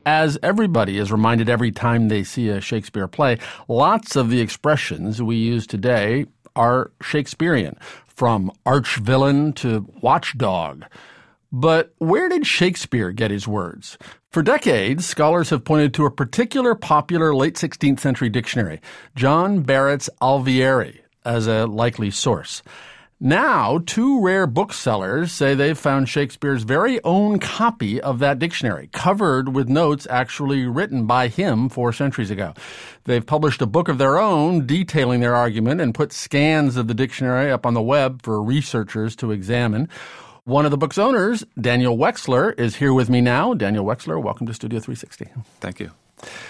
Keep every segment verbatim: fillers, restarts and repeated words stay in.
As everybody is reminded every time they see a Shakespeare play, lots of the expressions we use today are Shakespearean, from arch-villain to watchdog. But where did Shakespeare get his words? For decades, scholars have pointed to a particular popular late sixteenth century dictionary, John Barrett's Alvieri, as a likely source. Now, two rare booksellers say they've found Shakespeare's very own copy of that dictionary, covered with notes actually written by him four centuries ago. They've published a book of their own detailing their argument and put scans of the dictionary up on the web for researchers to examine. One of the book's owners, Daniel Wexler, is here with me now. Daniel Wexler, welcome to Studio three sixty. Thank you.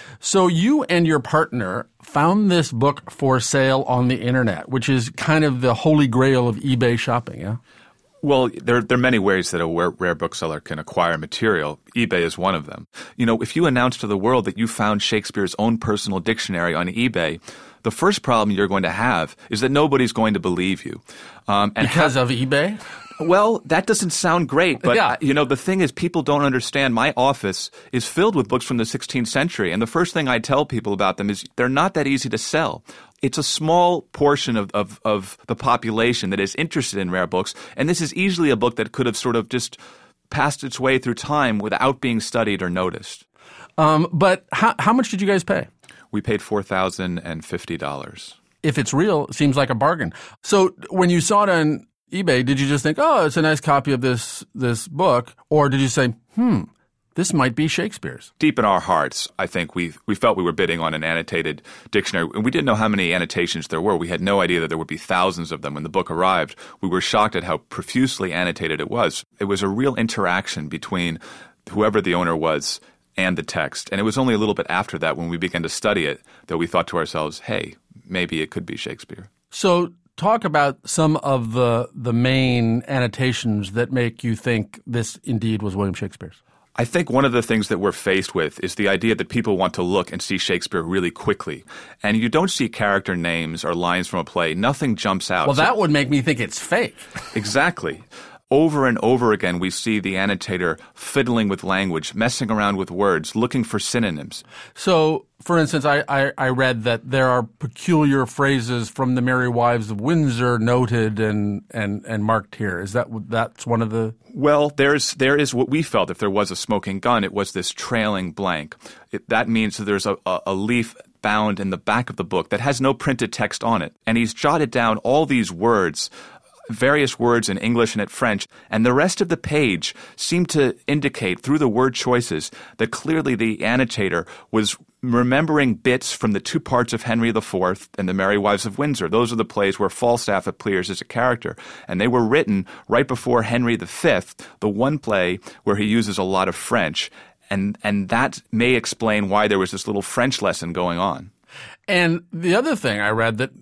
So you and your partner found this book for sale on the internet, which is kind of the holy grail of eBay shopping, yeah? Well, there, there are many ways that a rare, rare bookseller can acquire material. eBay is one of them. You know, if you announce to the world that you found Shakespeare's own personal dictionary on eBay, the first problem you're going to have is that nobody's going to believe you. Um, and because ha- of eBay? Well, that doesn't sound great, but, yeah. you know, the thing is people don't understand. My office is filled with books from the sixteenth century, and the first thing I tell people about them is they're not that easy to sell. It's a small portion of, of, of the population that is interested in rare books, and this is easily a book that could have sort of just passed its way through time without being studied or noticed. Um, but how, how much did you guys pay? We paid four thousand fifty dollars. If it's real, it seems like a bargain. So when you saw it on eBay, did you just think, oh, it's a nice copy of this this book? Or did you say, hmm, this might be Shakespeare's? Deep in our hearts, I think we we felt we were bidding on an annotated dictionary. And we didn't know how many annotations there were. We had no idea that there would be thousands of them. When the book arrived, we were shocked at how profusely annotated it was. It was a real interaction between whoever the owner was and the text. And it was only a little bit after that, when we began to study it, that we thought to ourselves, hey, maybe it could be Shakespeare. So talk about some of the the main annotations that make you think this indeed was William Shakespeare's. I think one of the things that we're faced with is the idea that people want to look and see Shakespeare really quickly. And you don't see character names or lines from a play. Nothing jumps out. Well, so, that would make me think it's fake. Exactly. Over and over again, we see the annotator fiddling with language, messing around with words, looking for synonyms. So, for instance, I, I, I read that there are peculiar phrases from the Merry Wives of Windsor noted and, and, and marked here. Is that that's one of the... Well, there's there is what we felt if there was a smoking gun, it was this trailing blank. It, that means that there's a, a, a leaf bound in the back of the book that has no printed text on it. And he's jotted down all these words, various words in English and in French, and the rest of the page seemed to indicate through the word choices that clearly the annotator was remembering bits from the two parts of Henry the Fourth and the Merry Wives of Windsor. Those are the plays where Falstaff appears as a character, and they were written right before Henry the Fifth, the one play where he uses a lot of French, and and that may explain why there was this little French lesson going on. And the other thing I read that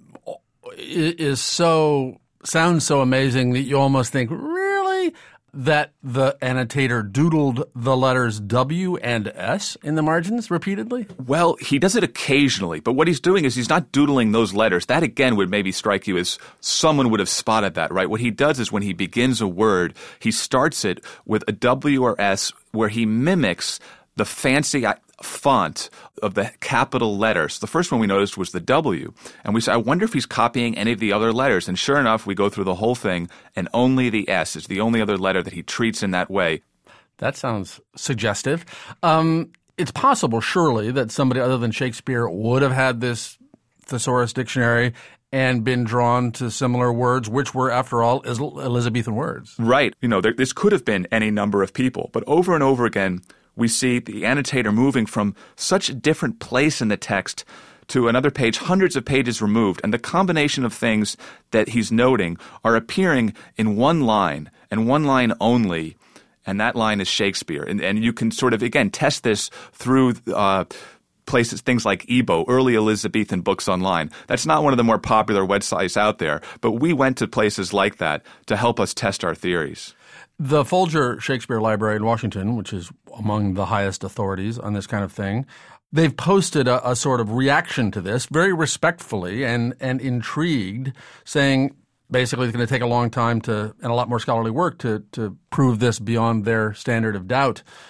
is so... sounds so amazing that you almost think, really? That the annotator doodled the letters W and S in the margins repeatedly? Well, he does it occasionally, but what he's doing is he's not doodling those letters. That, again, would maybe strike you as someone would have spotted that, right? What he does is when he begins a word, he starts it with a W or S where he mimics the fancy font of the capital letters. The first one we noticed was the W. And we said, I wonder if he's copying any of the other letters. And sure enough, we go through the whole thing, and only the S is the only other letter that he treats in that way. That sounds suggestive. Um, it's possible, surely, that somebody other than Shakespeare would have had this thesaurus dictionary and been drawn to similar words, which were, after all, Elizabethan words. Right. You know, there, this could have been any number of people. But over and over again, we see the annotator moving from such a different place in the text to another page, hundreds of pages removed, and the combination of things that he's noting are appearing in one line, and one line only, and that line is Shakespeare. And, and you can sort of, again, test this through uh, places, things like E B O, early Elizabethan books online. That's not one of the more popular websites out there, but we went to places like that to help us test our theories. The Folger Shakespeare Library in Washington, which is among the highest authorities on this kind of thing, they've posted a, a sort of reaction to this very respectfully and, and intrigued, saying basically it's going to take a long time to and a lot more scholarly work to, to prove this beyond their standard of doubt.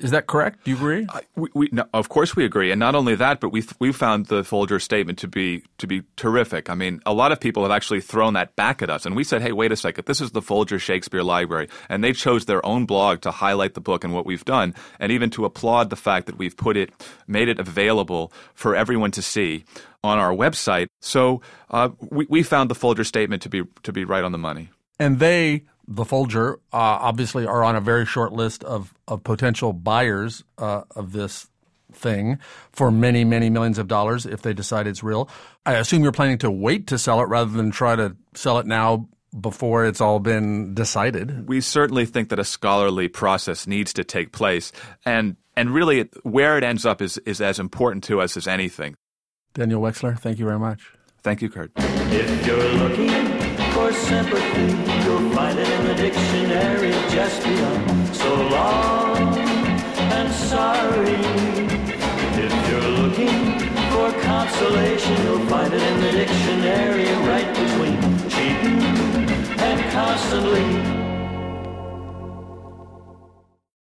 Is that correct? Do you agree? Uh, we, we, no, of course we agree. And not only that, but we we found the Folger statement to be to be terrific. I mean, a lot of people have actually thrown that back at us. And we said, hey, wait a second, this is the Folger Shakespeare Library. And they chose their own blog to highlight the book and what we've done, and even to applaud the fact that we've put it, made it available for everyone to see on our website. So uh, we, we found the Folger statement to be to be right on the money. And they, the Folger, uh, obviously are on a very short list of, of potential buyers uh, of this thing for many, many millions of dollars if they decide it's real. I assume you're planning to wait to sell it rather than try to sell it now before it's all been decided. We certainly think that a scholarly process needs to take place. And and really, it, where it ends up is, is as important to us as anything. Daniel Wexler, thank you very much. Thank you, Kurt. If you're looking for sympathy, you'll find it in the dictionary just beyond so long and sorry. If you're looking for consolation, you'll find it in the dictionary right between cheating and constantly.